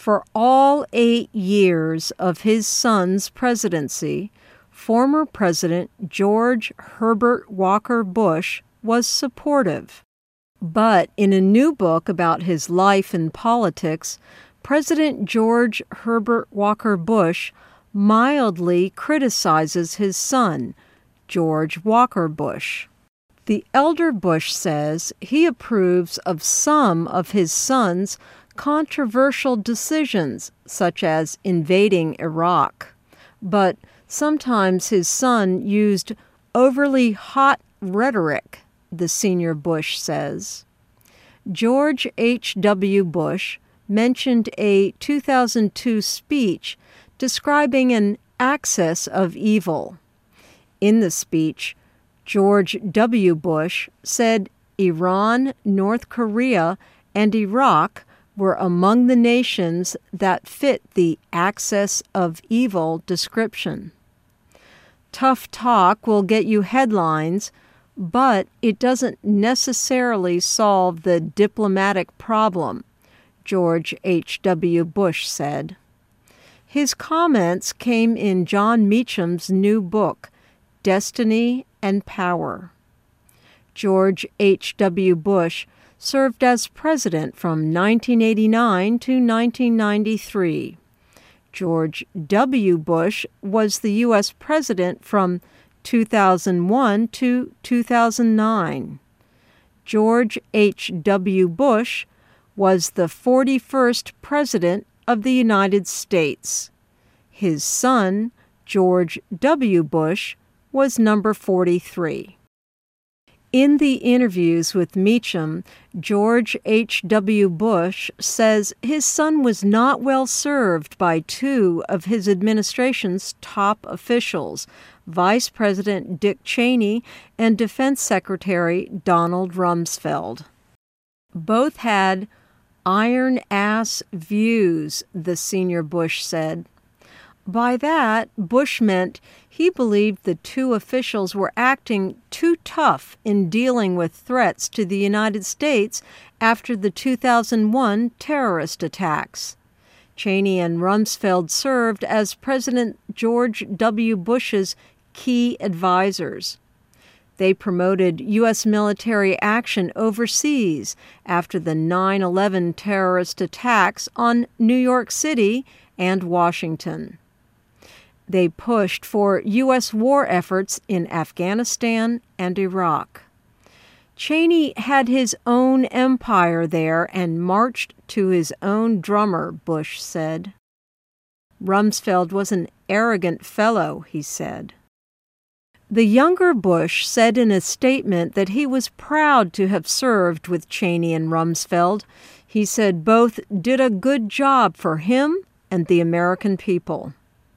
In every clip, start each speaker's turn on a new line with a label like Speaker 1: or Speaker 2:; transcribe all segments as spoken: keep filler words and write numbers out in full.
Speaker 1: For all eight years of his son's presidency, former President George Herbert Walker Bush was supportive. But in a new book about his life and politics, President George Herbert Walker Bush mildly criticizes his son, George Walker Bush. The elder Bush says he approves of some of his son's controversial decisions, such as invading Iraq, but sometimes his son used overly hot rhetoric, the senior Bush says. George H W. Bush mentioned a two thousand two speech describing an axis of evil. In the speech, George W. Bush said Iran, North Korea, and Iraq were among the nations that fit the axis of evil description. Tough talk will get you headlines, but it doesn't necessarily solve the diplomatic problem, George H W. Bush said. His comments came in Jon Meacham's new book, Destiny and Power. George H W. Bush served as president from nineteen eighty-nine to nineteen ninety-three. George W. Bush was the U S president from two thousand one to two thousand nine. George H W. Bush was the forty-first president of the United States. His son, George W. Bush, was number forty-three. In the interviews with Meacham, George H W. Bush says his son was not well served by two of his administration's top officials, Vice President Dick Cheney and Defense Secretary Donald Rumsfeld. Both had iron-ass views, the senior Bush said. By that, Bush meant he believed the two officials were acting too tough in dealing with threats to the United States after the two thousand one terrorist attacks. Cheney and Rumsfeld served as President George W. Bush's key advisors. They promoted U S military action overseas after the nine eleven terrorist attacks on New York City and Washington. They pushed for U S war efforts in Afghanistan and Iraq. Cheney had his own empire there and marched to his own drummer, Bush said. Rumsfeld was an arrogant fellow, he said. The younger Bush said in a statement that he was proud to have served with Cheney and Rumsfeld. He said both did a good job for him and the American people.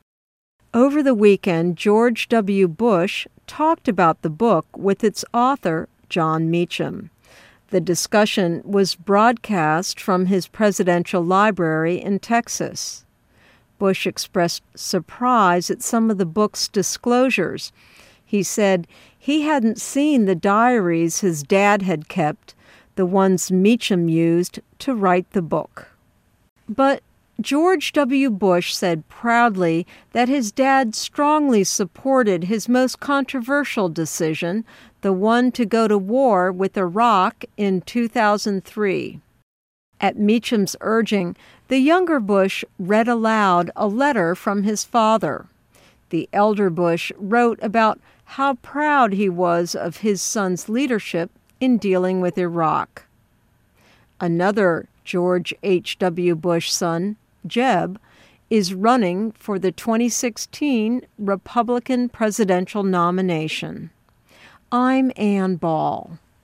Speaker 1: Over the weekend, George W. Bush talked about the book with its author, Jon Meacham. The discussion was broadcast from his presidential library in Texas. Bush expressed surprise at some of the book's disclosures. He said he hadn't seen the diaries his dad had kept, the ones Meacham used to write the book. But George W. Bush said proudly that his dad strongly supported his most controversial decision, the one to go to war with Iraq in two thousand three. At Meacham's urging, the younger Bush read aloud a letter from his father. The elder Bush wrote about how proud he was of his son's leadership in dealing with Iraq. Another George H W. Bush son, Jeb, is running for the twenty sixteen Republican presidential nomination. I'm Ann Ball.